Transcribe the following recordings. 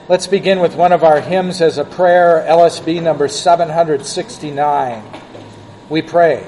Let's begin with one of our hymns as a prayer, LSB number 769. We pray.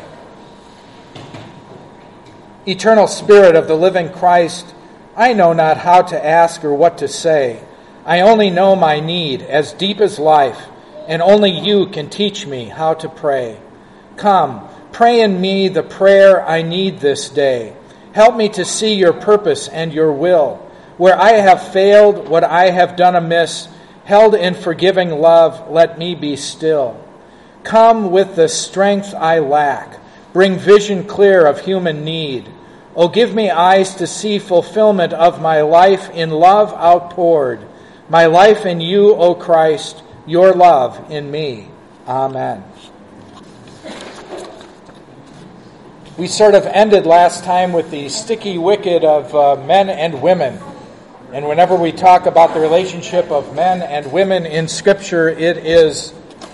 Eternal Spirit of the living Christ, I know not how to ask or what to say. I only know my need as deep as life, and only you can teach me how to pray. Come, pray in me the prayer I need this day. Help me to see your purpose and your will. Where I have failed, what I have done amiss, held in forgiving love, let me be still. Come with the strength I lack. Bring vision clear of human need. Oh, give me eyes to see fulfillment of my life in love outpoured. My life in you, O Christ, your love in me. Amen. We sort of ended last time with the sticky wicket of men and women. And whenever we talk about the relationship of men and women in Scripture, it is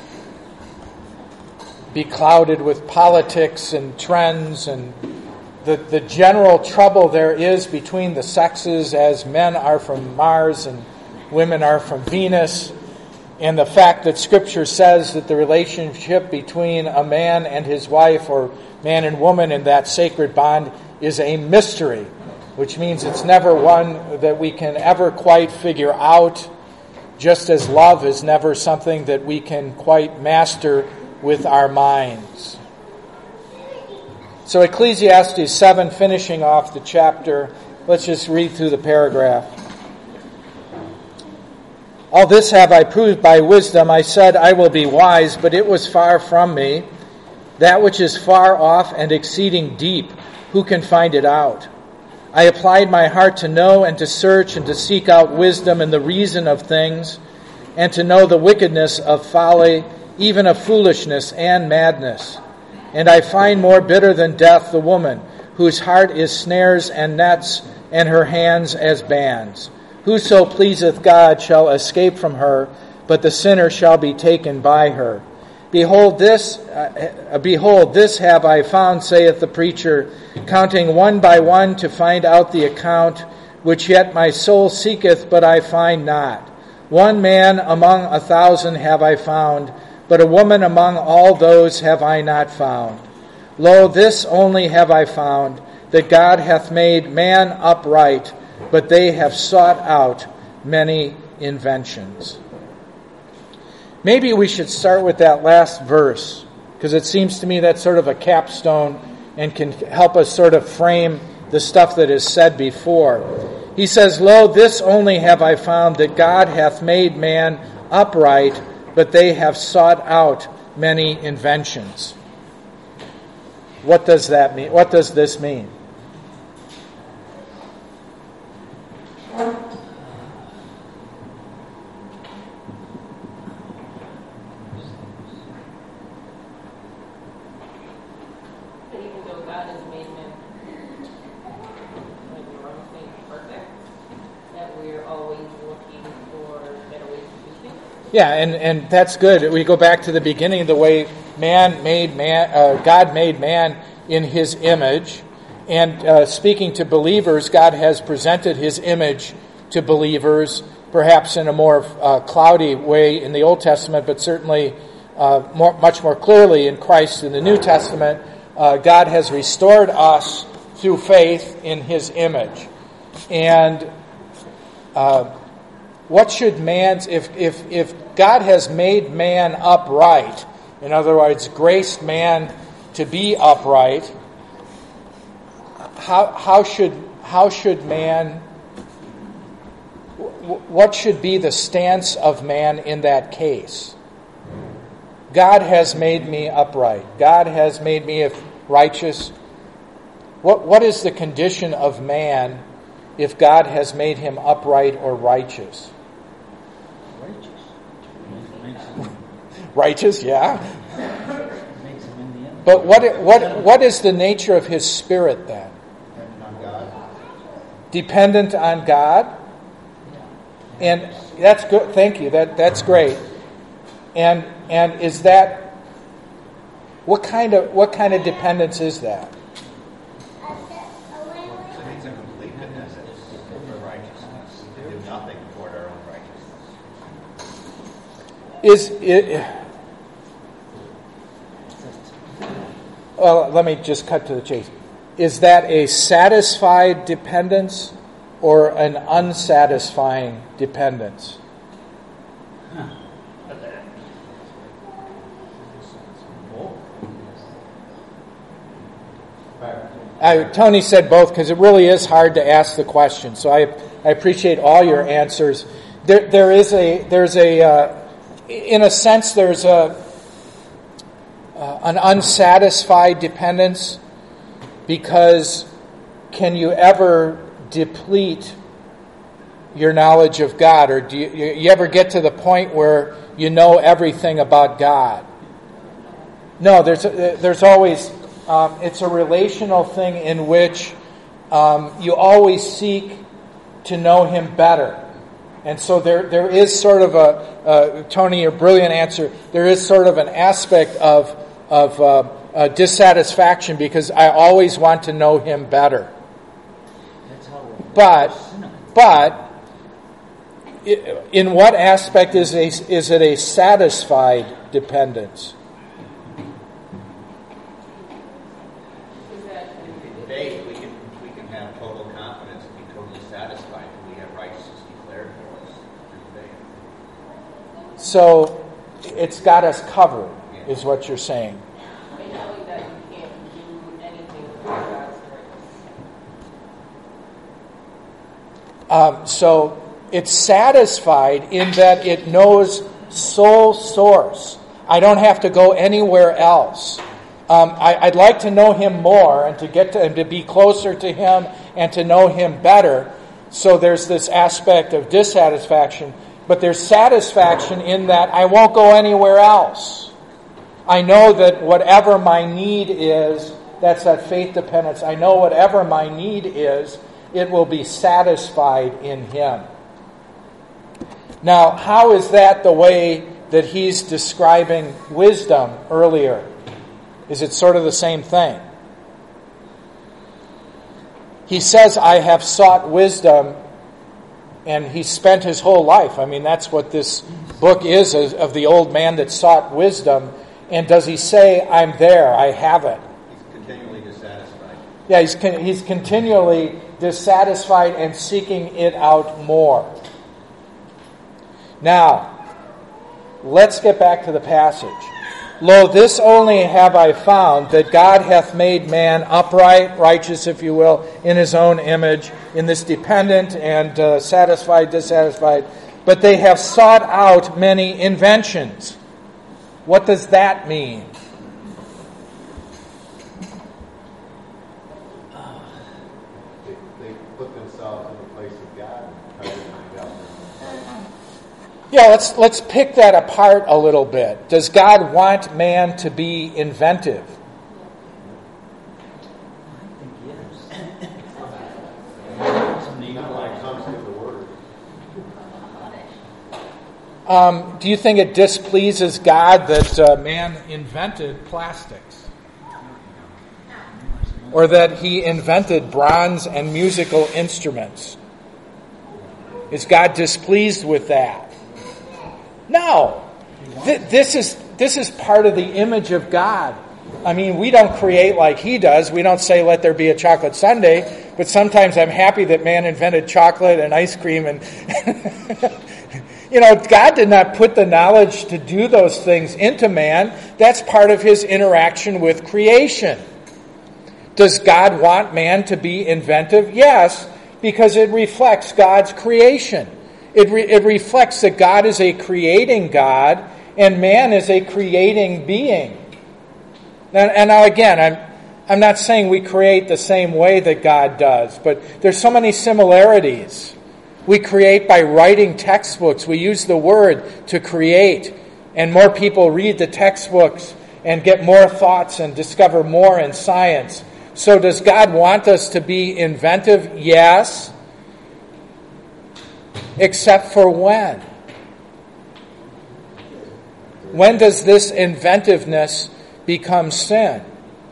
beclouded with politics and trends and the general trouble there is between the sexes, as men are from Mars and women are from Venus, and the fact that Scripture says that the relationship between a man and his wife, or man and woman in that sacred bond, is a mystery, which means it's never one that we can ever quite figure out, just as love is never something that we can quite master with our minds. So Ecclesiastes 7, finishing off the chapter, let's just read through the paragraph. All this have I proved by wisdom. I said, I will be wise, but it was far from me. That which is far off and exceeding deep, who can find it out? I applied my heart to know and to search and to seek out wisdom and the reason of things, and to know the wickedness of folly, even of foolishness and madness. And I find more bitter than death the woman, whose heart is snares and nets, and her hands as bands. Whoso pleaseth God shall escape from her, but the sinner shall be taken by her. Behold, this have I found, saith the preacher, counting one by one to find out the account, which yet my soul seeketh, but I find not. One man among 1,000 have I found, but a woman among all those have I not found. Lo, this only have I found, that God hath made man upright, but they have sought out many inventions. Maybe we should start with that last verse, because it seems to me that's sort of a capstone and can help us sort of frame the stuff that is said before. He says, Lo, this only have I found, that God hath made man upright, but they have sought out many inventions. What does that mean? What does this mean? Yeah, and that's good. We go back to the beginning, the way God made man in His image. And speaking to believers, God has presented His image to believers, perhaps in a more cloudy way in the Old Testament, but certainly much more clearly in Christ in the New Testament. God has restored us through faith in His image. And what should man's, if God has made man upright, in other words, graced man to be upright, how should man, what should be the stance of man in that case? God has made me upright. God has made me righteous. What is the condition of man if God has made him upright or righteous? Righteous, yeah. But what is the nature of his spirit then? Dependent on God? And that's good. Thank you. That's great. And is that what kind of dependence is that? Well, let me just cut to the chase. Is that a satisfied dependence or an unsatisfying dependence? Tony said both because it really is hard to ask the question. So I appreciate all your answers. There's an unsatisfied dependence, because can you ever deplete your knowledge of God, or do you ever get to the point where you know everything about God? No, there's always. It's a relational thing in which you always seek to know Him better. And so there is sort of Tony, your brilliant answer, there is sort of an aspect of dissatisfaction because I always want to know Him better. But in what aspect is it a satisfied dependence? So it's got us covered, is what you're saying. So it's satisfied in that it knows sole source. I don't have to go anywhere else. I'd like to know Him more and to get to and to be closer to Him and to know Him better. So there's this aspect of dissatisfaction. But there's satisfaction in that I won't go anywhere else. I know that whatever my need is, that's that faith dependence. I know whatever my need is, it will be satisfied in Him. Now, how is that the way that he's describing wisdom earlier? Is it sort of the same thing? He says, I have sought wisdom. And he spent his whole life. I mean, that's what this book is of the old man that sought wisdom. And does he say, I'm there, I have it? He's continually dissatisfied. Yeah, he's continually dissatisfied and seeking it out more. Now, let's get back to the passage. Lo, this only have I found, that God hath made man upright, righteous, if you will, in His own image, in this dependent and satisfied, dissatisfied. But they have sought out many inventions. What does that mean? They put themselves in the place of God and try to find out. Yeah, let's pick that apart a little bit. Does God want man to be inventive? Do you think it displeases God that man invented plastics? Or that He invented bronze and musical instruments? Is God displeased with that? No. This is part of the image of God. I mean, we don't create like He does. We don't say, let there be a chocolate sundae. But sometimes I'm happy that man invented chocolate and ice cream. And God did not put the knowledge to do those things into man. That's part of His interaction with creation. Does God want man to be inventive? Yes, because it reflects God's creation. It reflects that God is a creating God and man is a creating being. And now again, I'm not saying we create the same way that God does, but there's so many similarities. We create by writing textbooks. We use the word to create. And more people read the textbooks and get more thoughts and discover more in science. So does God want us to be inventive? Yes. Except for when? When does this inventiveness become sin?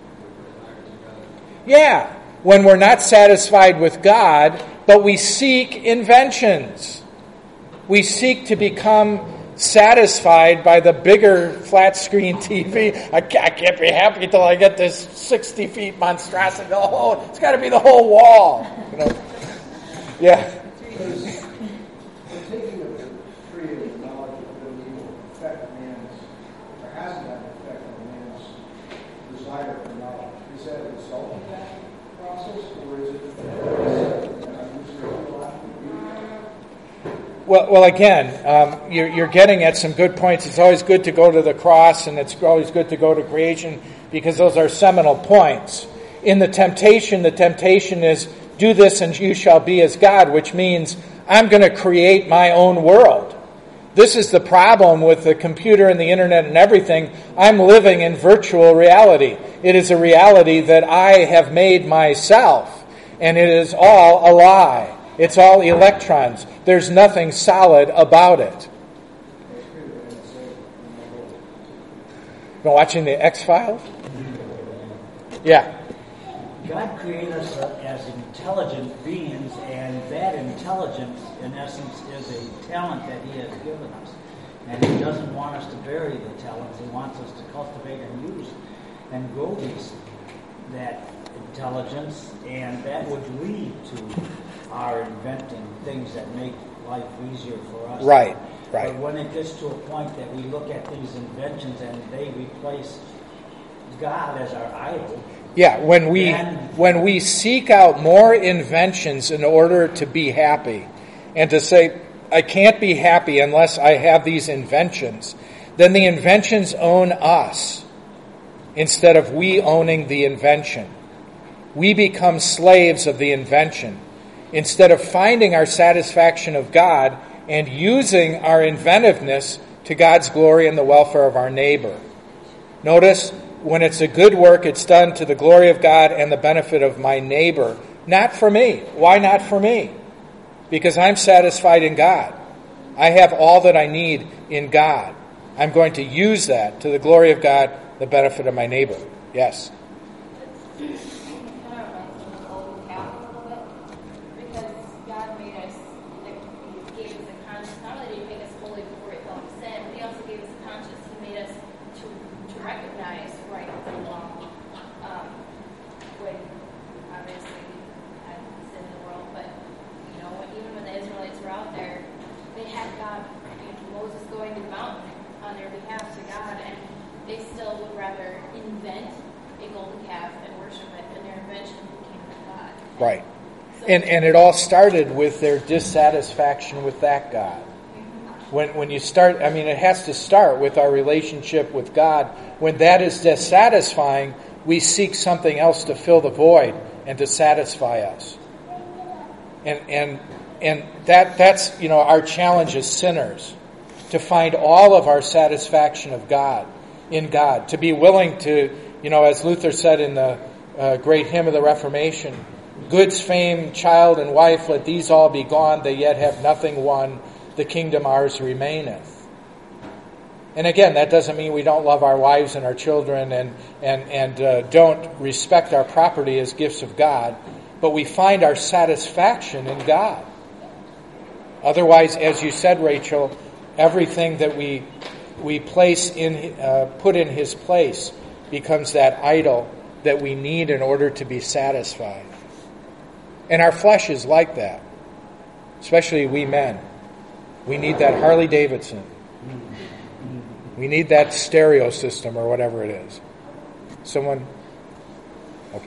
Yeah, when we're not satisfied with God, but we seek inventions. We seek to become satisfied by the bigger flat screen TV. I can't be happy until I get this 60 feet monstrosity. Oh, it's got to be the whole wall. Yeah. Because the taking of the tree of the knowledge of good and evil affect man's, or has that effect on man's desire for knowledge. Is that a result of that process, or is it Well, again, you're getting at some good points. It's always good to go to the cross, and it's always good to go to creation, because those are seminal points. In the temptation is, do this and you shall be as God, which means I'm going to create my own world. This is the problem with the computer and the internet and everything. I'm living in virtual reality. It is a reality that I have made myself, and it is all a lie. It's all electrons. There's nothing solid about it. Been watching the X-Files? Yeah. God created us as intelligent beings, and that intelligence, in essence, is a talent that He has given us. And He doesn't want us to bury the talents. He wants us to cultivate and use and grow that intelligence, and that would lead to our inventing things that make life easier for us. Right. But when it gets to a point that we look at these inventions and they replace God as our idol. Yeah, when we seek out more inventions in order to be happy, and to say, I can't be happy unless I have these inventions, then the inventions own us instead of we owning the invention. We become slaves of the invention instead of finding our satisfaction of God and using our inventiveness to God's glory and the welfare of our neighbor. Notice, when it's a good work, it's done to the glory of God and the benefit of my neighbor. Not for me. Why not for me? Because I'm satisfied in God. I have all that I need in God. I'm going to use that to the glory of God, the benefit of my neighbor. Yes? Right. And it all started with their dissatisfaction with that God. When you start, it has to start with our relationship with God. When that is dissatisfying, we seek something else to fill the void and to satisfy us. And that's our challenge as sinners, to find all of our satisfaction of God in God, to be willing to, as Luther said in the great hymn of the Reformation, goods, fame, child, and wife, let these all be gone, they yet have nothing won, the kingdom ours remaineth. And again, that doesn't mean we don't love our wives and our children and don't respect our property as gifts of God, but we find our satisfaction in God. Otherwise, as you said, Rachel, everything that we place put in His place becomes that idol that we need in order to be satisfied. And our flesh is like that, especially we men. We need that Harley Davidson. We need that stereo system or whatever it is. Someone? Okay.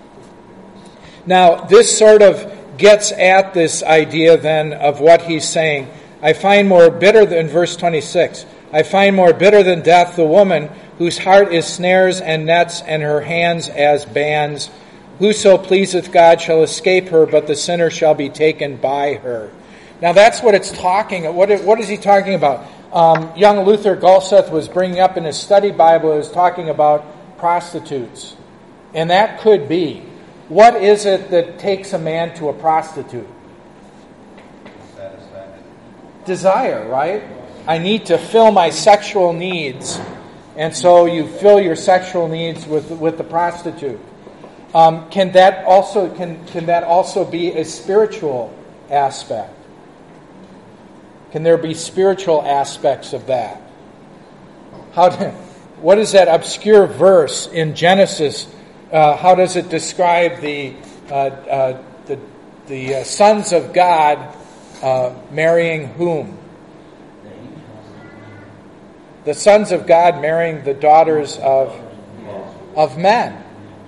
Now, this sort of gets at this idea then of what he's saying. I find more bitter than, verse 26, I find more bitter than death the woman whose heart is snares and nets and her hands as bands. Whoso pleaseth God shall escape her, but the sinner shall be taken by her. Now that's what it's talking about. What is he talking about? Young Luther Gulseth was bringing up in his study Bible, he was talking about prostitutes. And that could be. What is it that takes a man to a prostitute? Satisfaction. Desire, right? I need to fill my sexual needs. And so you fill your sexual needs with the prostitute. Can that also be a spiritual aspect? Can there be spiritual aspects of that? What is that obscure verse in Genesis? How does it describe the sons of God marrying whom? The sons of God marrying the daughters of men.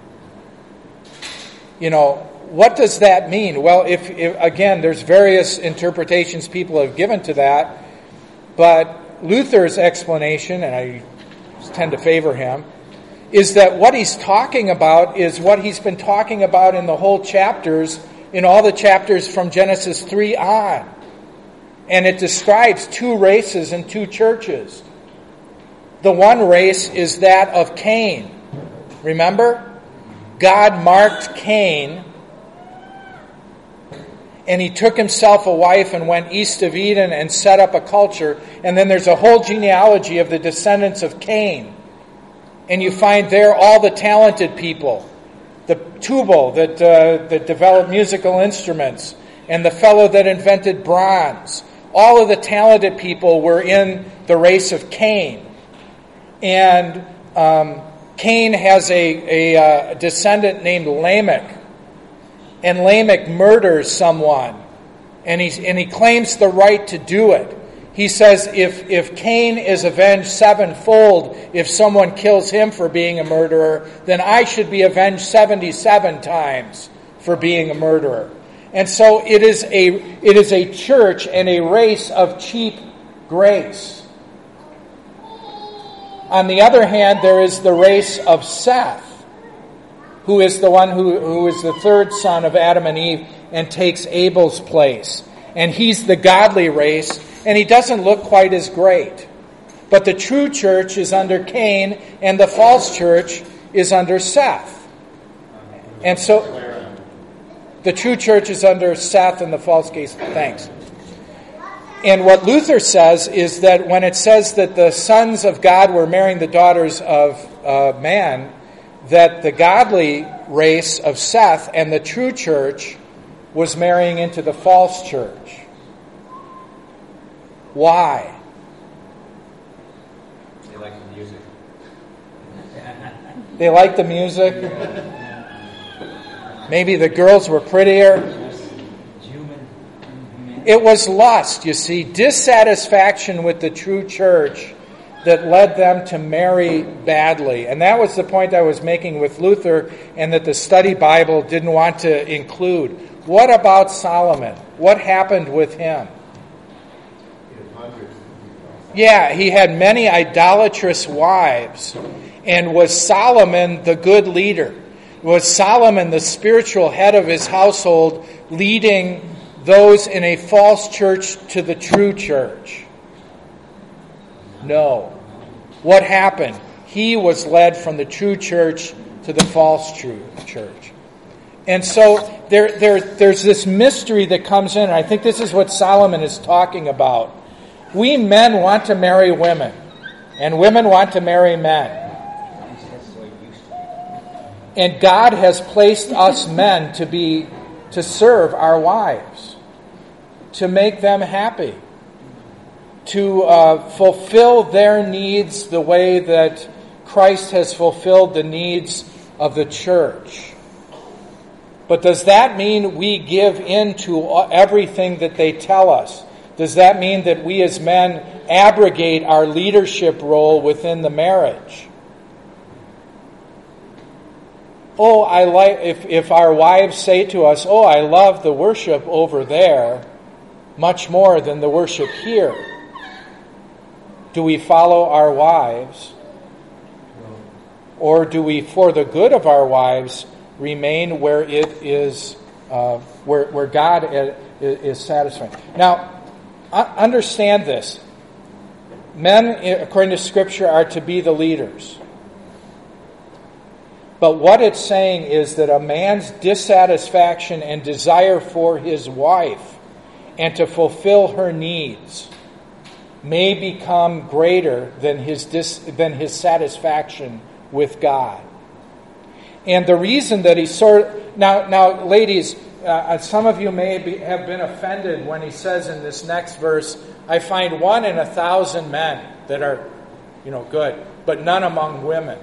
What does that mean? Well, if again, there's various interpretations people have given to that, but Luther's explanation, and I tend to favor him, is that what he's talking about is what he's been talking about in the whole chapters, in all the chapters from Genesis 3 on. And it describes two races and two churches. The one race is that of Cain. Remember? God marked Cain, and he took himself a wife and went east of Eden and set up a culture. And then there's a whole genealogy of the descendants of Cain. And you find there all the talented people. The Tubal that developed musical instruments, and the fellow that invented bronze. All of the talented people were in the race of Cain. And Cain has a descendant named Lamech. And Lamech murders someone. And he claims the right to do it. He says if Cain is avenged sevenfold if someone kills him for being a murderer, then I should be avenged 77 times for being a murderer. And so it is a church and a race of cheap grace. On the other hand, there is the race of Seth, who is the one who is the third son of Adam and Eve and takes Abel's place. And he's the godly race, and he doesn't look quite as great. But the true church is under Cain, and the false church is under Seth. And so the true church is under Seth, and the false case. Thanks. And what Luther says is that when it says that the sons of God were marrying the daughters of man, that the godly race of Seth and the true church was marrying into the false church. Why? They like the music. They liked the music. Maybe the girls were prettier. It was lust, you see, dissatisfaction with the true church that led them to marry badly. And that was the point I was making with Luther, and that the study Bible didn't want to include. What about Solomon? What happened with him? Yeah, he had many idolatrous wives. And was Solomon the good leader? Was Solomon the spiritual head of his household, leading those in a false church to the true church? No. What happened? He was led from the true church to the false true church. And so there's this mystery that comes in, and I think this is what Solomon is talking about. We men want to marry women, and women want to marry men. And God has placed us men to serve our wives, to make them happy, to fulfill their needs the way that Christ has fulfilled the needs of the church. But does that mean we give in to everything that they tell us? Does that mean that we as men abrogate our leadership role within the marriage? Oh, if our wives say to us, "Oh, I love the worship over there much more than the worship here," do we follow our wives? Or do we, for the good of our wives, remain where it is, where God is satisfied? Now, understand this. Men, according to Scripture, are to be the leaders. But what it's saying is that a man's dissatisfaction and desire for his wife and to fulfill her needs may become greater than his satisfaction with God. And the reason that now, ladies, some of you may have been offended when he says in this next verse, I find 1 in 1,000 men that are, good, but none among women.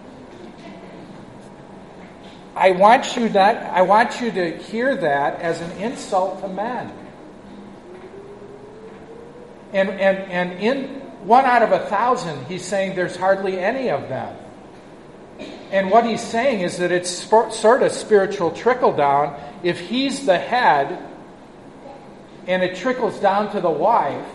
I want you to hear that as an insult to men. And in 1 out of 1,000, he's saying there's hardly any of them. And what he's saying is that it's sort of spiritual trickle down. If he's the head and it trickles down to the wife,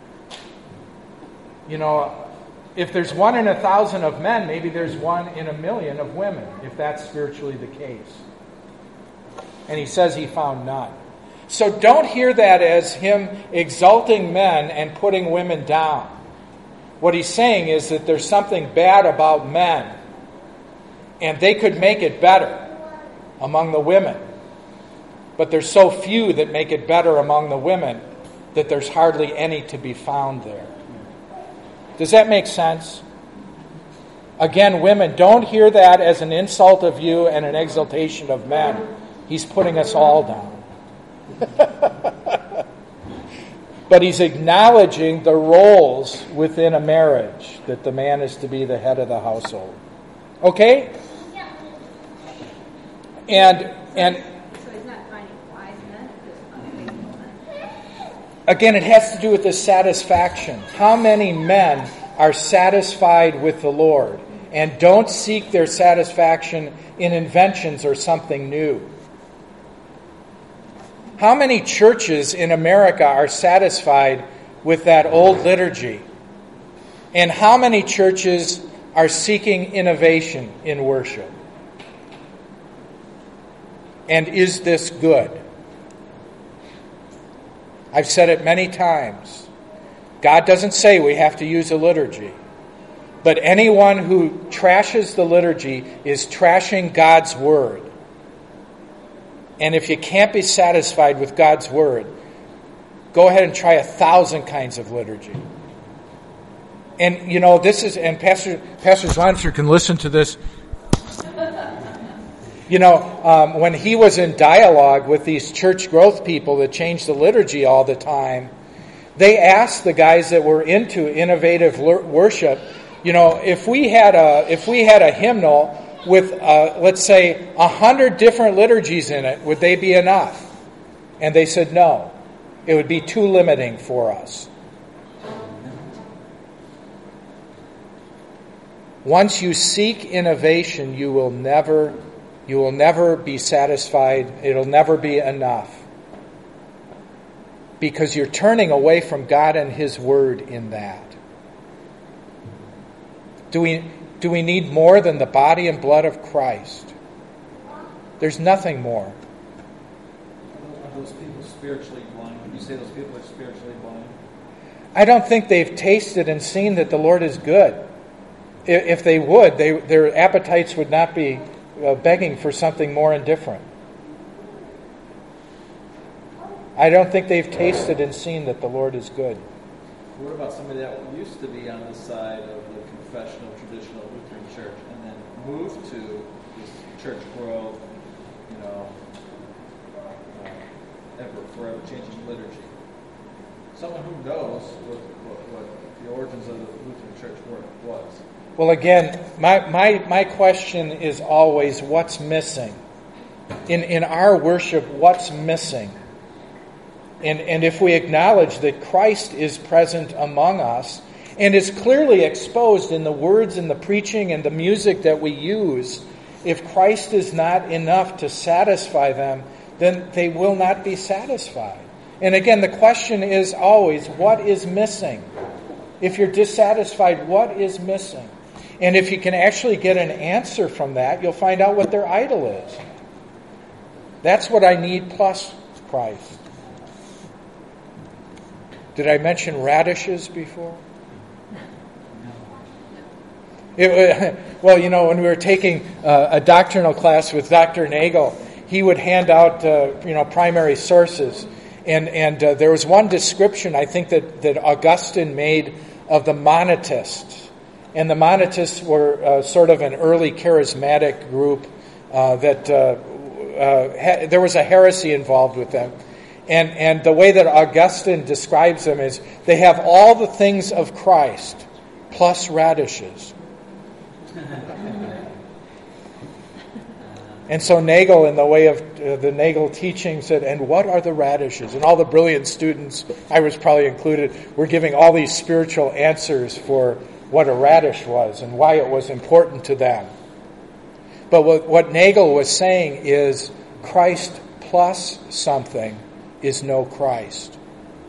if there's 1 in 1,000 of men, maybe there's 1 in 1,000,000 of women, if that's spiritually the case. And he says he found none. So don't hear that as him exalting men and putting women down. What he's saying is that there's something bad about men, and they could make it better among the women. But there's so few that make it better among the women that there's hardly any to be found there. Does that make sense? Again, women, don't hear that as an insult of you and an exaltation of men. He's putting us all down. But he's acknowledging the roles within a marriage, that the man is to be the head of the household. Okay? And so he's not finding wise men, just unfaithful men. Again, it has to do with the satisfaction. How many men are satisfied with the Lord and don't seek their satisfaction in inventions or something new? How many churches in America are satisfied with that old liturgy? And how many churches are seeking innovation in worship? And is this good? I've said it many times. God doesn't say we have to use a liturgy. But anyone who trashes the liturgy is trashing God's Word. And if you can't be satisfied with God's Word, go ahead and try 1,000 kinds of liturgy. And, this is, and Pastor Zwanzer can listen to this. When he was in dialogue with these church growth people that changed the liturgy all the time, they asked the guys that were into innovative worship, if we had a hymnal with, let's say, 100 different liturgies in it, would they be enough? And they said no. It would be too limiting for us. Once you seek innovation, you will never be satisfied. It'll never be enough. Because you're turning away from God and His Word in that. Do we need more than the body and blood of Christ? There's nothing more. Are those people spiritually blind? Would you say those people are spiritually blind? I don't think they've tasted and seen that the Lord is good. If they would, their appetites would not be begging for something more and different. I don't think they've tasted and seen that the Lord is good. What about somebody that used to be on the side of the confessional, traditional Lutheran church and then moved to this church growth, forever changing liturgy? Someone who knows what the origins of the Lutheran church was. Well, again, my question is always, what's missing? In our worship, what's missing? And if we acknowledge that Christ is present among us and is clearly exposed in the words and the preaching and the music that we use, if Christ is not enough to satisfy them, then they will not be satisfied. And again, the question is always, what is missing? If you're dissatisfied, what is missing? And if you can actually get an answer from that, you'll find out what their idol is. That's what I need plus Christ. Did I mention radishes before? When we were taking a doctrinal class with Dr. Nagel, he would hand out, primary sources. And there was one description, I think, that Augustine made of the Monetists. And the Monetists were sort of an early charismatic group that there was a heresy involved with them. And the way that Augustine describes them is they have all the things of Christ plus radishes. And so Nagel, in the way of the Nagel teaching, said, and what are the radishes? And all the brilliant students, I was probably included, were giving all these spiritual answers for what a radish was and why it was important to them. But what Nagel was saying is Christ plus something is no Christ.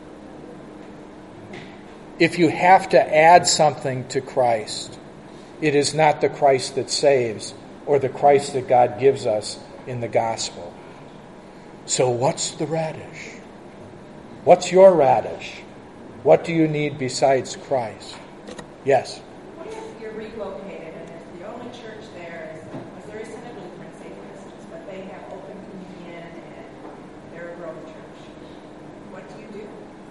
If you have to add something to Christ, it is not the Christ that saves or the Christ that God gives us in the gospel. So what's the radish? What's your radish? What do you need besides Christ? Yes? What if you're relocated and the only church there is Missouri Synod Lutheran, say for instance, but they have open communion and they're a growth church? What do you do?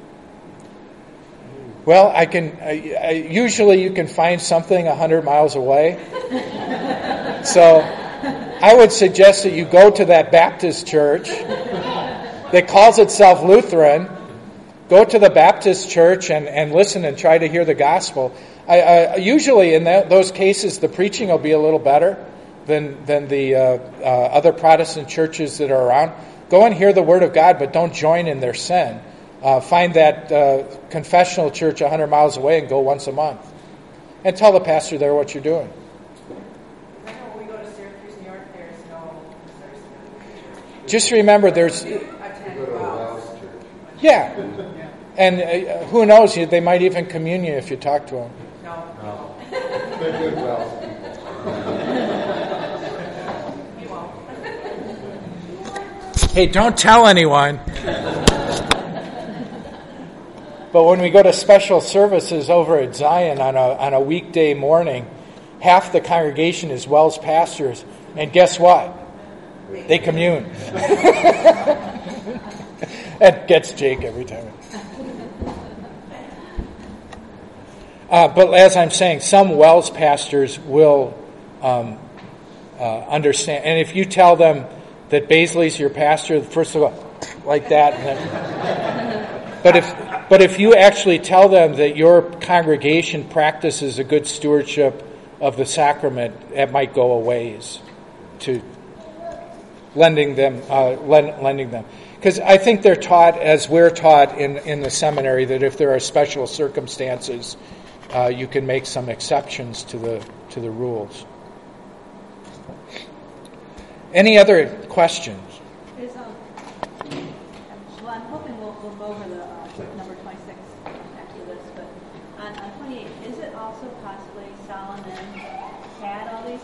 Well, usually you can find something 100 miles away. So I would suggest that you go to that Baptist church that calls itself Lutheran. Go to the Baptist church and listen and try to hear the gospel. Usually in those cases, the preaching will be a little better than the other Protestant churches that are around. Go and hear the Word of God, but don't join in their sin. Find that confessional church 100 miles away and go once a month. And tell the pastor there what you're doing. I know when we go to Syracuse, New York, there's no Missouri Synod church. Just remember there's... Attend Go to a Wells. Wells church. Yeah. And who knows, they might even commune you if you talk to them. No. They're good Wells people. You won't. Hey, don't tell anyone. But when we go to special services over at Zion on a weekday morning, half the congregation is Wells pastors, and guess what? They commune. That gets Jake every time. But as I'm saying, some Wells pastors will understand. And if you tell them that Baisley's your pastor, first of all, like that. And then, but if you actually tell them that your congregation practices a good stewardship of the sacrament, it might go a ways to lending them. Because I think they're taught, as we're taught in the seminary, that if there are special circumstances, you can make some exceptions to the rules. Any other questions? Is, well, I'm hoping we'll go over the number 26 after this, but on 28, is it also possibly Solomon had all these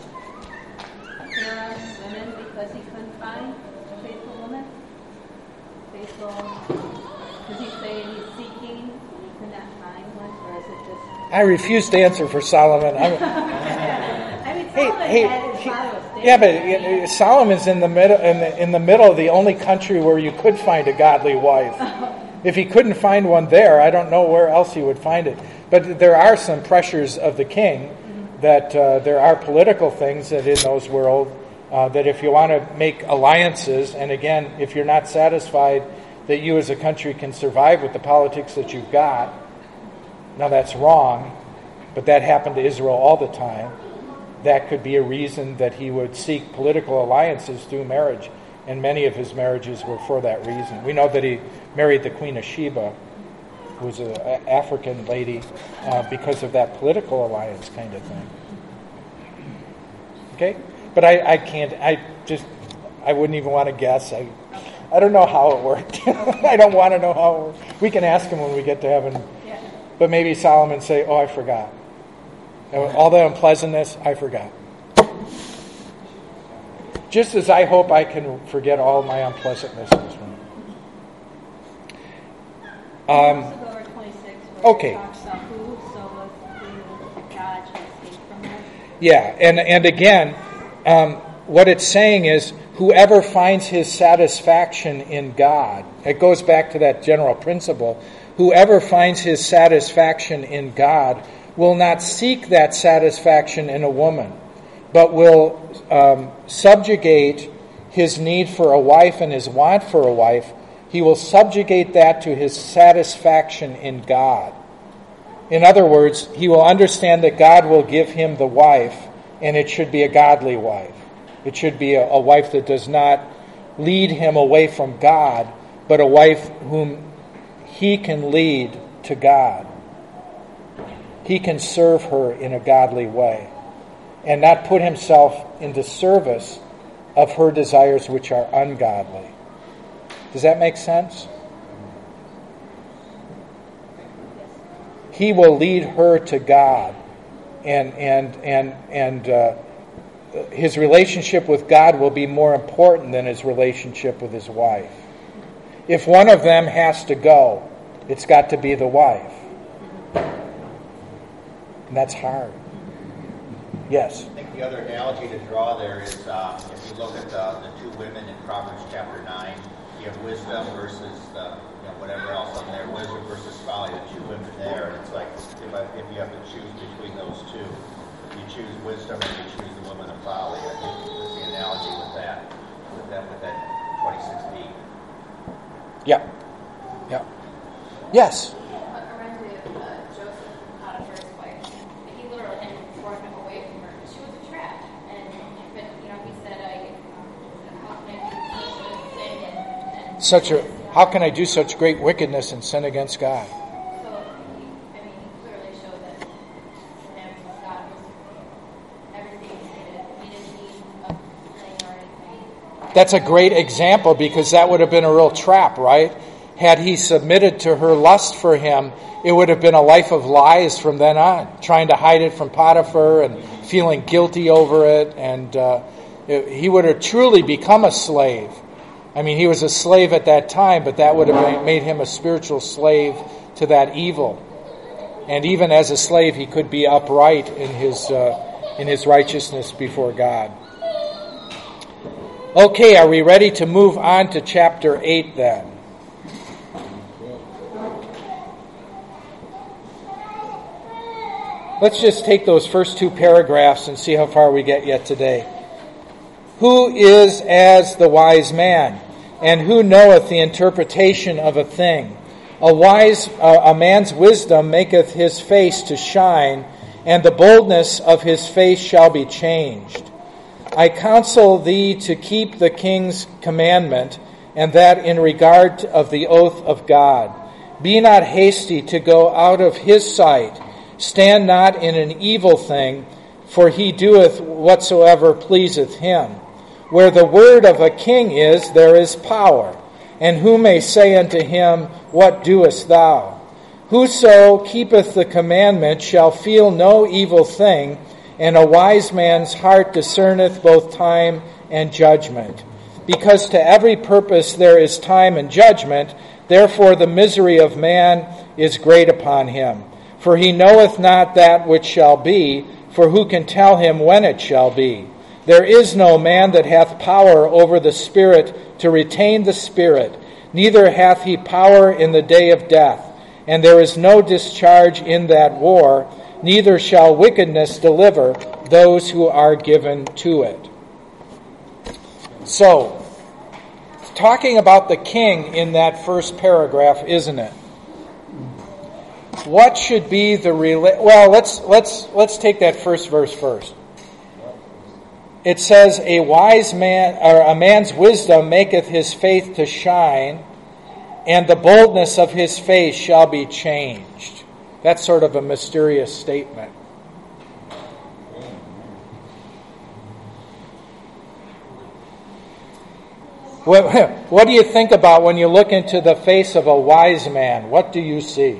women because he couldn't find a faithful woman? Faithful, does he say he's seeking and he could not find one, or is it just... I refuse to answer for Solomon. I mean, Solomon had his father was dead. Yeah, but Solomon's in the middle of the only country where you could find a godly wife. If he couldn't find one there, I don't know where else he would find it. But there are some pressures of the king that there are political things that in those world that if you want to make alliances, and again, if you're not satisfied that you as a country can survive with the politics that you've got, now that's wrong, but that happened to Israel all the time. That could be a reason that he would seek political alliances through marriage, and many of his marriages were for that reason. We know that he married the Queen of Sheba, who was an African lady, because of that political alliance kind of thing. Okay? But I wouldn't even want to guess. I don't know how it worked. I don't want to know how it worked. We can ask him when we get to heaven. Yeah. But maybe Solomon say, oh, I forgot. All the unpleasantness, I forgot. Just as I hope I can forget all my unpleasantness this one. Also go over 26 where Okay. it talks about who God shall escape from them. Yeah, and again, what it's saying is whoever finds his satisfaction in God, it goes back to that general principle, whoever finds his satisfaction in God will not seek that satisfaction in a woman, but will subjugate his need for a wife and his want for a wife, he will subjugate that to his satisfaction in God. In other words, he will understand that God will give him the wife, and it should be a godly wife. It should be a wife that does not lead him away from God, but a wife whom he can lead to God. He can serve her in a godly way and not put himself into service of her desires which are ungodly. Does that make sense? He will lead her to God, and his relationship with God will be more important than his relationship with his wife. If one of them has to go, it's got to be the wife. And that's hard. Yes? I think the other analogy to draw there is if you look at the two women in Proverbs chapter 9, you have wisdom versus whatever else on there, wisdom versus folly, the two women there. And it's like if you have to choose between those two, you choose wisdom and you choose the woman of folly. I think that's the analogy with that 26b. Yeah. Yeah. Yes? Joseph, Potiphar's wife, he literally had brought him away from her. She was a trap, but he said, "How can I do such a sin?" How can I do such great wickedness and sin against God? So he clearly showed that for him, God was everything he needed. He didn't need a thing or anything. That's a great example, because that would have been a real trap, right? Had he submitted to her lust for him, it would have been a life of lies from then on, trying to hide it from Potiphar and feeling guilty over it, and he would have truly become a slave. I mean, he was a slave at that time, but that would have made him a spiritual slave to that evil. And even as a slave, he could be upright in his righteousness before God. Okay, are we ready to move on to chapter 8 then? Let's just take those first two paragraphs and see how far we get yet today. Who is as the wise man, and who knoweth the interpretation of a thing? A man's wisdom maketh his face to shine, and the boldness of his face shall be changed. I counsel thee to keep the king's commandment, and that in regard of the oath of God. Be not hasty to go out of his sight. Stand not in an evil thing, for he doeth whatsoever pleaseth him. Where the word of a king is, there is power. And who may say unto him, What doest thou? Whoso keepeth the commandment shall feel no evil thing, and a wise man's heart discerneth both time and judgment. Because to every purpose there is time and judgment, therefore the misery of man is great upon him. For he knoweth not that which shall be, for who can tell him when it shall be? There is no man that hath power over the Spirit to retain the Spirit, neither hath he power in the day of death. And there is no discharge in that war, neither shall wickedness deliver those who are given to it. So, talking about the king in that first paragraph, isn't it? What should be the let's take that first verse first. It says, a wise man, or a man's wisdom maketh his faith to shine, and the boldness of his face shall be changed. That's sort of a mysterious statement. What do you think about when you look into the face of a wise man? What do you see?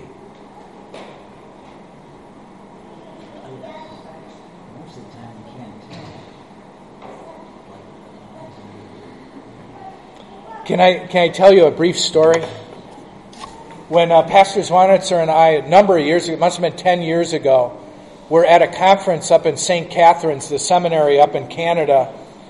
Can I tell you a brief story? When Pastor Zwanitzer and I, a number of years ago, it must have been 10 years ago, were at a conference up in St. Catharines, the seminary up in Canada.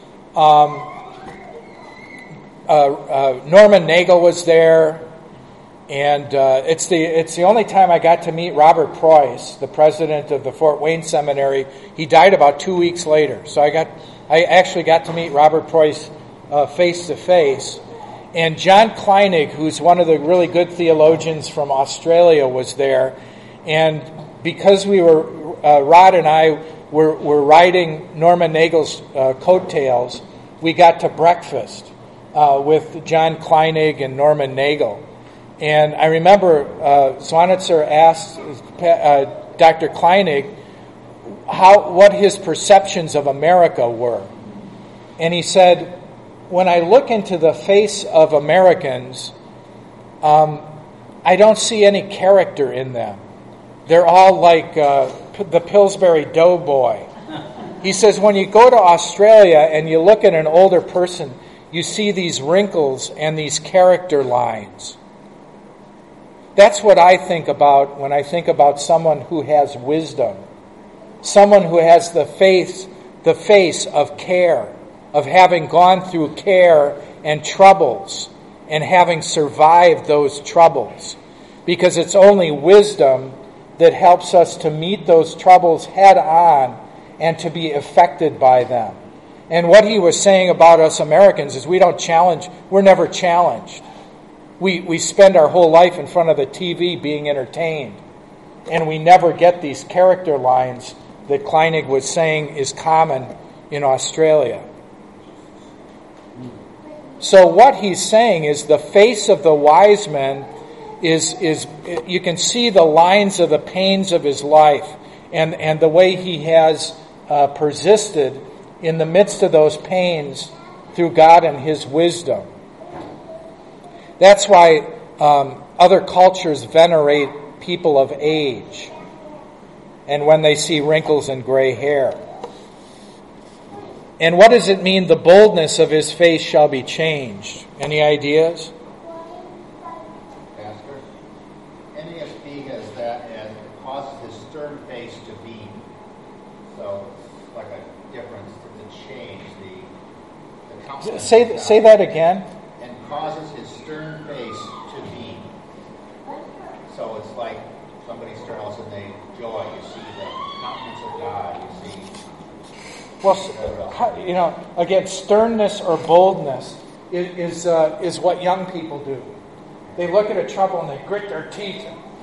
Norman Nagel was there, and it's the only time I got to meet Robert Preuss, the president of the Fort Wayne Seminary. He died about 2 weeks later, so I actually got to meet Robert Preuss face to face. And John Kleinig, who's one of the really good theologians from Australia, was there. And because we were, Rod and I were riding Norman Nagel's coattails, we got to breakfast with John Kleinig and Norman Nagel. And I remember Zwanitzer asked Dr. Kleinig what his perceptions of America were. And he said, when I look into the face of Americans, I don't see any character in them. They're all like the Pillsbury Doughboy. He says, when you go to Australia and you look at an older person, you see these wrinkles and these character lines. That's what I think about when I think about someone who has wisdom. Someone who has the face of care, of having gone through care and troubles and having survived those troubles. Because it's only wisdom that helps us to meet those troubles head on and to be affected by them. And what he was saying about us Americans is we're never challenged. We spend our whole life in front of the TV being entertained. And we never get these character lines that Kleinig was saying is common in Australia. So what he's saying is the face of the wise man is you can see the lines of the pains of his life and the way he has persisted in the midst of those pains through God and his wisdom. That's why other cultures venerate people of age and when they see wrinkles and gray hair. And what does it mean, the boldness of his face shall be changed? Any ideas? Pastor, NASB has that as it causes his stern face to beam. So it's like a difference, the change, the countenance. Say that again. And causes his stern face to beam. So it's like somebody's stern, all of a sudden they joy. You see the countenance of God. You see. Well, again, sternness or boldness is what young people do. They look at a trouble and they grit their teeth.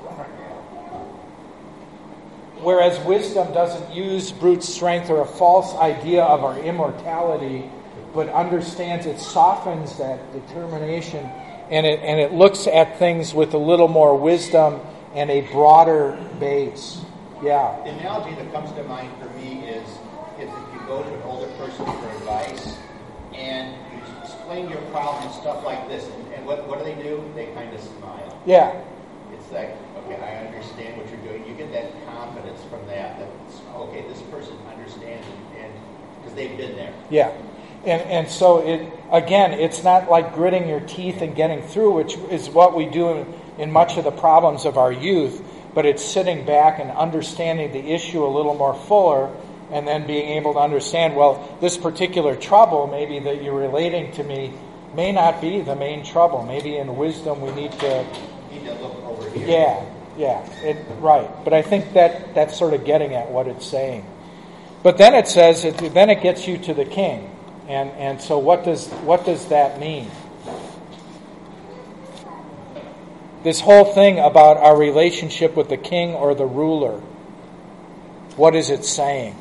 Whereas wisdom doesn't use brute strength or a false idea of our immortality, but understands it softens that determination and it looks at things with a little more wisdom and a broader base. Yeah. The analogy that comes to mind for me is if you go to an older person for advice and you explain your problem and stuff like this, and what do? They kind of smile. Yeah. It's like, okay, I understand what you're doing. You get that confidence from that okay, this person understands it, and because they've been there. Yeah. And so, it's not like gritting your teeth and getting through, which is what we do in much of the problems of our youth, but it's sitting back and understanding the issue a little more fuller and then being able to understand, well, this particular trouble maybe that you're relating to me may not be the main trouble. Maybe in wisdom we need to look over here. Right. But I think that's sort of getting at what it's saying. But then it says, then it gets you to the king. And so what does that mean? This whole thing about our relationship with the king or the ruler, what is it saying?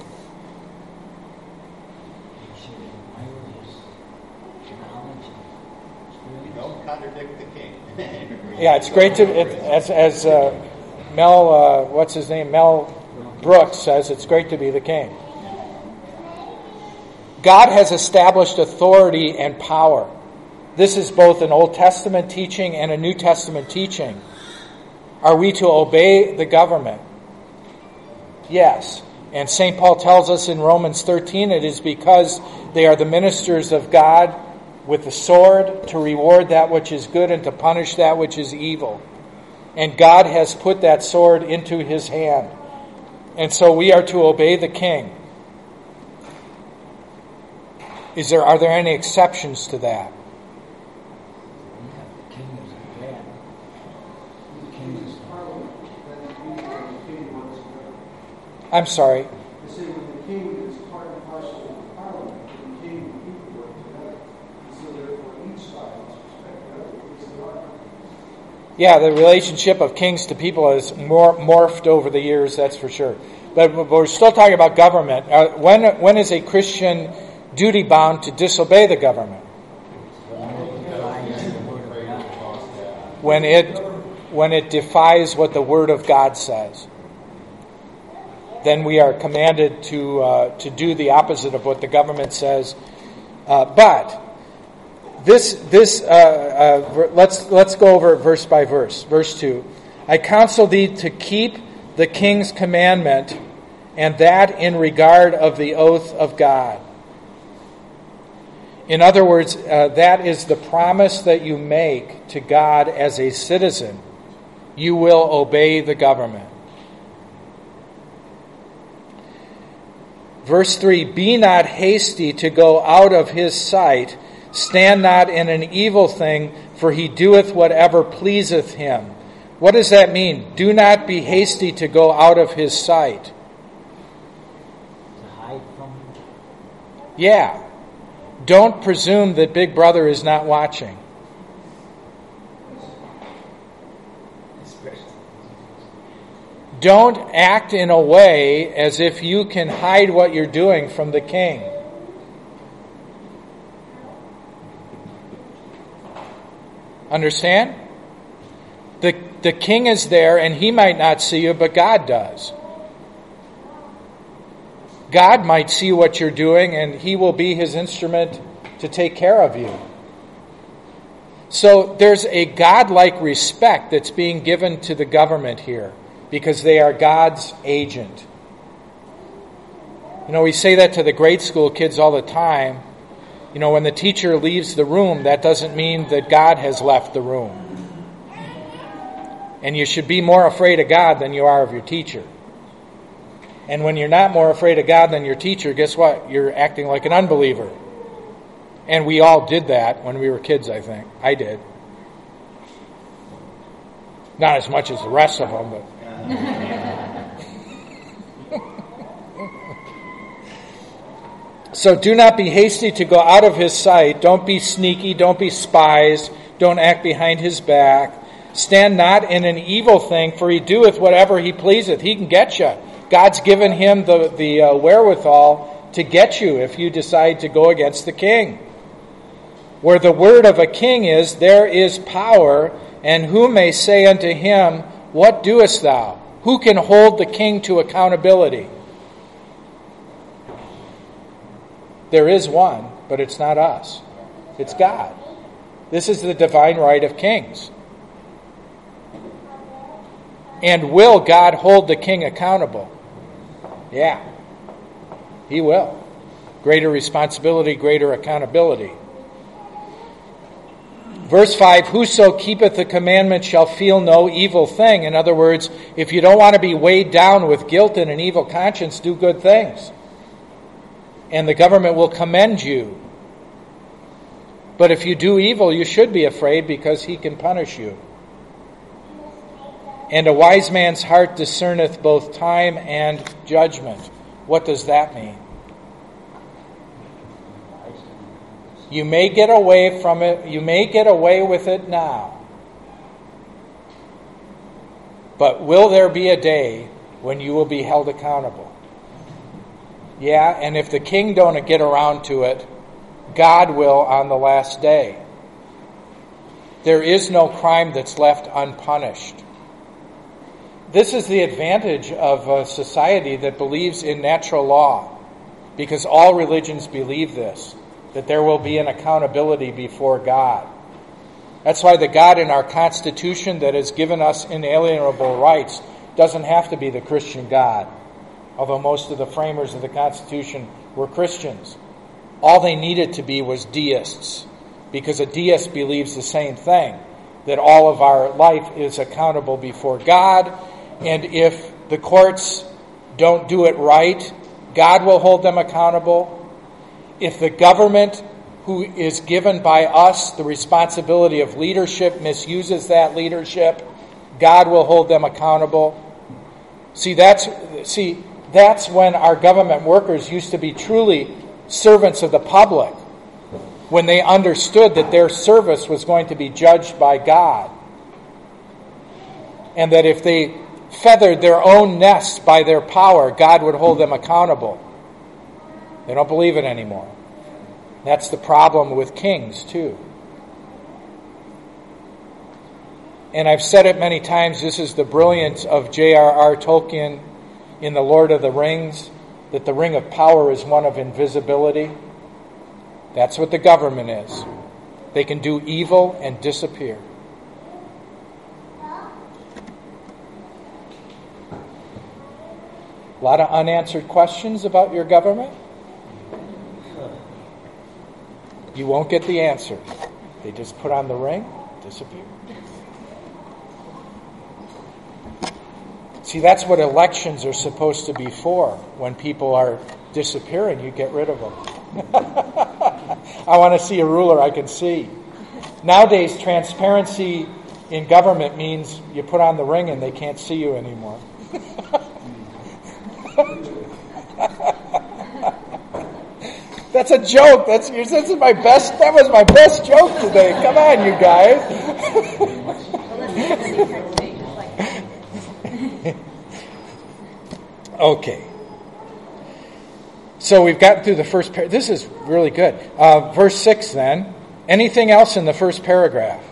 You don't contradict the king. Yeah, it's great to, as Mel, what's his name? Mel Brooks says, it's great to be the king. God has established authority and power. This is both an Old Testament teaching and a New Testament teaching. Are we to obey the government? Yes. And St. Paul tells us in Romans 13, it is because they are the ministers of God with the sword to reward that which is good and to punish that which is evil. And God has put that sword into his hand. And so we are to obey the king. Are there any exceptions to that? The king is bad. The king is I'm sorry. They say when the king is part and parcel of the parliament, the king and the people work together. Yeah, the relationship of kings to people has morphed over the years, that's for sure. But we're still talking about government. When is a Christian duty-bound to disobey the government? When it defies what the Word of God says. Then we are commanded to do the opposite of what the government says. But let's go over it verse by verse. Verse 2. I counsel thee to keep the king's commandment, and that in regard of the oath of God. In other words, that is the promise that you make to God as a citizen. You will obey the government. Verse 3, be not hasty to go out of his sight. Stand not in an evil thing, for he doeth whatever pleaseth him. What does that mean? Do not be hasty to go out of his sight. To hide from him? Yeah. Don't presume that Big Brother is not watching. Don't act in a way as if you can hide what you're doing from the king. Understand? The king is there and he might not see you, but God does. God might see what you're doing and he will be his instrument to take care of you. So there's a godlike respect that's being given to the government here because they are God's agent. You know, we say that to the grade school kids all the time. You know, when the teacher leaves the room, that doesn't mean that God has left the room. And you should be more afraid of God than you are of your teacher. And when you're not more afraid of God than your teacher, guess what? You're acting like an unbeliever. And we all did that when we were kids, I think. I did. Not as much as the rest of them, but... So do not be hasty to go out of his sight. Don't be sneaky. Don't be spies. Don't act behind his back. Stand not in an evil thing, for he doeth whatever he pleaseth. He can get you. God's given him the wherewithal to get you if you decide to go against the king. Where the word of a king is, there is power, and who may say unto him, what doest thou? Who can hold the king to accountability? There is one, but it's not us. It's God. This is the divine right of kings. And will God hold the king accountable? Yeah, he will. Greater responsibility, greater accountability. Verse 5, whoso keepeth the commandment shall feel no evil thing. In other words, if you don't want to be weighed down with guilt and an evil conscience, do good things. And the government will commend you. But if you do evil, you should be afraid because he can punish you. And a wise man's heart discerneth both time and judgment. What does that mean? You may get away from it. You may get away with it now. But will there be a day when you will be held accountable? Yeah, and if the king don't get around to it, God will on the last day. There is no crime that's left unpunished. This is the advantage of a society that believes in natural law, because all religions believe this, that there will be an accountability before God. That's why the God in our Constitution that has given us inalienable rights doesn't have to be the Christian God, although most of the framers of the Constitution were Christians. All they needed to be was deists, because a deist believes the same thing, that all of our life is accountable before God, and if the courts don't do it right, God will hold them accountable. If the government, who is given by us the responsibility of leadership, misuses that leadership, God will hold them accountable. See, that's when our government workers used to be truly servants of the public, when they understood that their service was going to be judged by God. and that if they feathered their own nest by their power, God would hold them accountable. They don't believe it anymore. That's the problem with kings, too. And I've said it many times, this is the brilliance of J.R.R. Tolkien in The Lord of the Rings, that the ring of power is one of invisibility. That's what the government is. They can do evil and disappear. A lot of unanswered questions about your government? You won't get the answer. They just put on the ring, disappear. See, that's what elections are supposed to be for. When people are disappearing, you get rid of them. I want to see a ruler I can see. Nowadays, transparency in government means you put on the ring and they can't see you anymore. That's a joke. That was my best joke today. Come on, you guys. Okay. So we've gotten through the first paragraph. This is really good. Verse 6 then. Anything else in the first paragraph?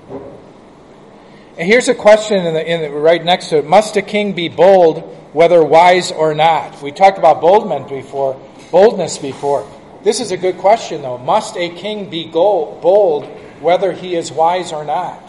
And here's a question right next to it. Must a king be bold, whether wise or not? We talked about boldness before. This is a good question, though. Must a king be bold, whether he is wise or not?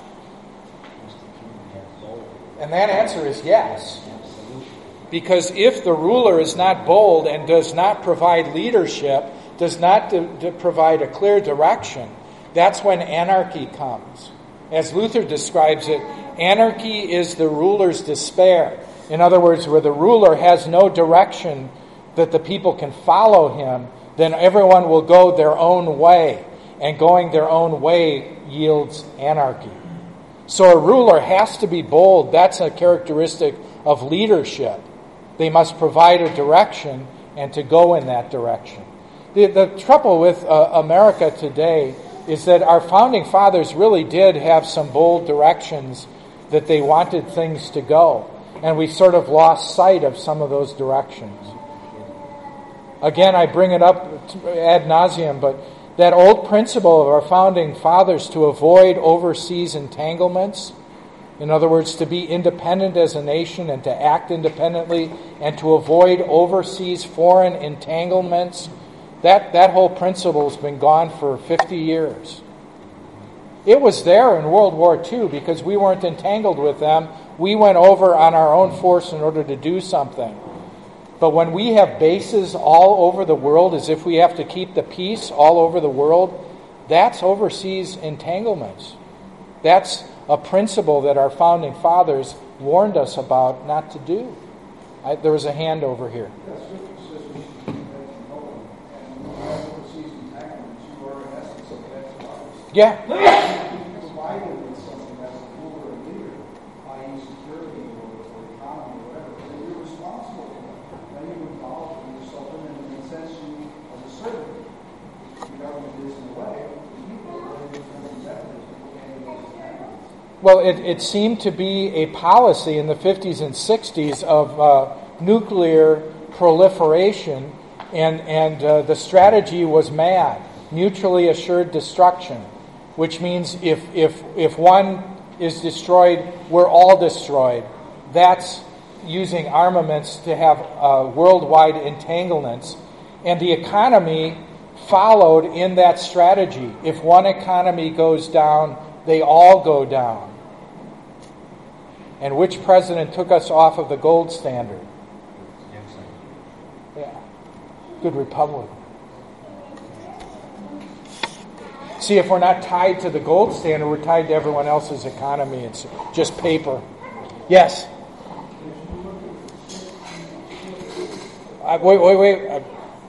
And that answer is yes. Because if the ruler is not bold and does not provide leadership, does not provide a clear direction, that's when anarchy comes. As Luther describes it, anarchy is the ruler's despair. In other words, where the ruler has no direction that the people can follow him, then everyone will go their own way. And going their own way yields anarchy. So a ruler has to be bold. That's a characteristic of leadership. They must provide a direction and to go in that direction. The trouble with America today is that our founding fathers really did have some bold directions that they wanted things to go. And we sort of lost sight of some of those directions. Again, I bring it up ad nauseum, but that old principle of our founding fathers to avoid overseas entanglements, in other words, to be independent as a nation and to act independently and to avoid overseas foreign entanglements, that whole principle has been gone for 50 years. It was there in World War II because we weren't entangled with them. We went over on our own force in order to do something. But when we have bases all over the world, as if we have to keep the peace all over the world, that's overseas entanglements. That's a principle that our founding fathers warned us about not to do. There was a hand over here. Yeah. Well, it seemed to be a policy in the 50s and 60s of nuclear proliferation, and the strategy was MAD, mutually assured destruction, which means if one is destroyed, we're all destroyed. That's using armaments to have worldwide entanglements. And the economy followed in that strategy. If one economy goes down, they all go down. And which president took us off of the gold standard? Nixon. Yeah. Good Republican. See, if we're not tied to the gold standard, we're tied to everyone else's economy. It's just paper. Yes? Wait.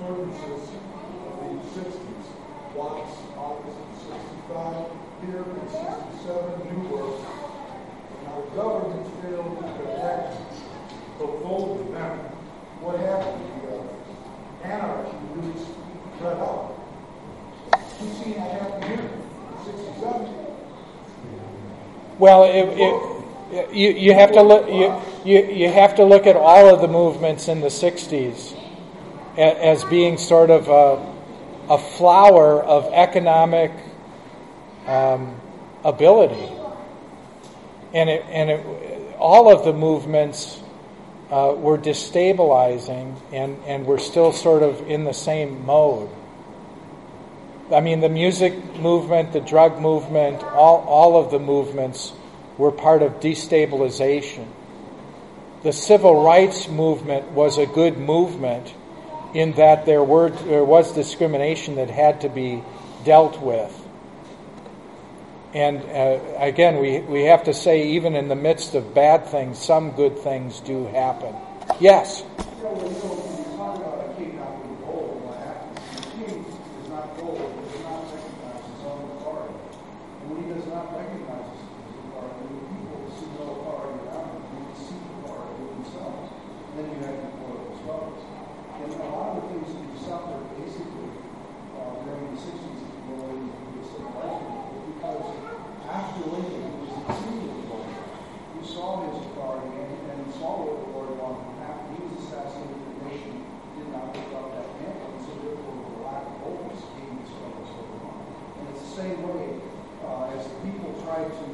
Government failed to protect the full event. What happened? Anarchy really spread out. You've seen that happen here in 67. Well, You have to look. You have to look at all of the movements in the '60s as being sort of a flower of economic ability, and all of the movements were destabilizing, and we're still sort of in the same mode. I mean, the music movement, the drug movement, all of the movements were part of destabilization. The civil rights movement was a good movement in that there was discrimination that had to be dealt with. And again, we have to say, even in the midst of bad things, some good things do happen. Yes? When you talk about a king not being bold, what happens? The king is not bold, he does not recognize his own authority. And when he does not recognize his authority, when people see no authority around him, they see authority with themselves. Then you have political struggles. And a lot of the things that you suffer basically during the 60s, when you civil rights movement, because after Lincoln, he was exceedingly bold. You saw his authority and you saw what the Lord wanted to happen. He was assassinated, the nation did not pick up that mantle, and so therefore the lack of boldness came to struggles going on. And it's the same way as the people tried to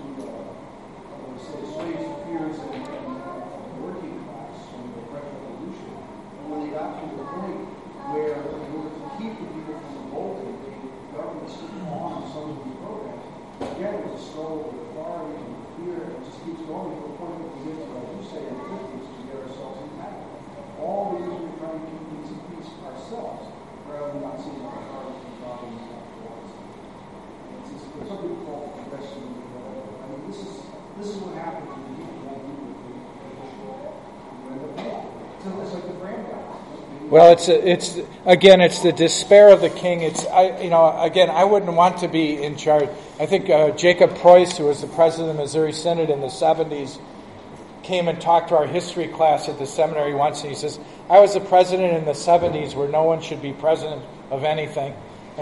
assuage the fears of the working class from the French Revolution. And when they got to the point where in order to keep the people from revolting, the government took on some of these programs. Again, it was a struggle with authority and fear, and it just keeps going to the point that we get to, as you say, in the 50s to get ourselves intact. All because we're trying to keep things in peace ourselves, rather than not seeing our authority and problems after us. It's something we call progression. I mean, this is what happens when you won't do what you end up doing. So it's like the Brandeis. Well, it's the despair of the king. I wouldn't want to be in charge. I think Jacob Preuss, who was the president of the Missouri Synod in the 70s, came and talked to our history class at the seminary once, and he says, "I was the president in the 70s where no one should be president of anything."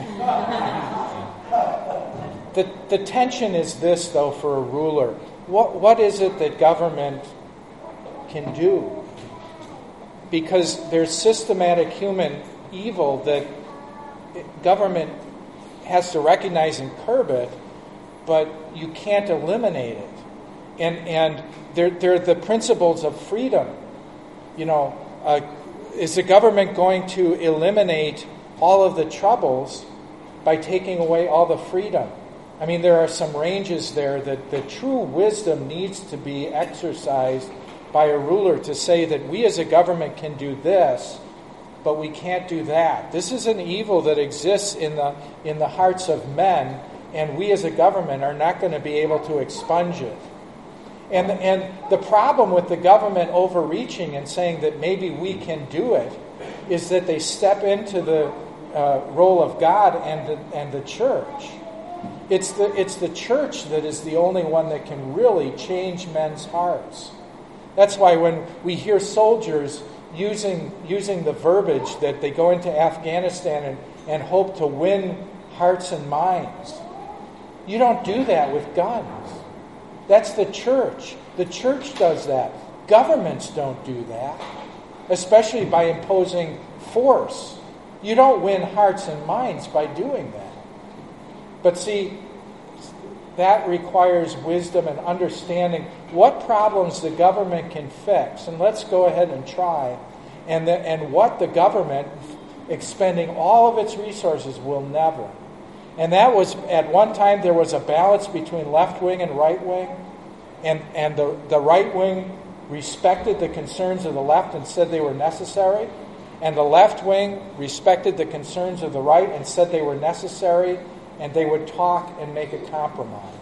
The tension is this, though, for a ruler. What is it that government can do? Because there's systematic human evil that government has to recognize and curb it, but you can't eliminate it. And they're the principles of freedom. Is the government going to eliminate all of the troubles by taking away all the freedom? I mean, there are some ranges there that the true wisdom needs to be exercised by a ruler to say that we as a government can do this, but we can't do that. This is an evil that exists in the hearts of men, and we as a government are not going to be able to expunge it. And the problem with the government overreaching and saying that maybe we can do it is that they step into the role of God and the church. It's the church that is the only one that can really change men's hearts. That's why when we hear soldiers using the verbiage that they go into Afghanistan and hope to win hearts and minds, you don't do that with guns. That's the church. The church does that. Governments don't do that, especially by imposing force. You don't win hearts and minds by doing that. But see, that requires wisdom and understanding what problems the government can fix. And let's go ahead and try. And what the government, expending all of its resources, will never. And that was, at one time, there was a balance between left wing and right wing. And the right wing respected the concerns of the left and said they were necessary. And the left wing respected the concerns of the right and said they were necessary. And they would talk and make a compromise.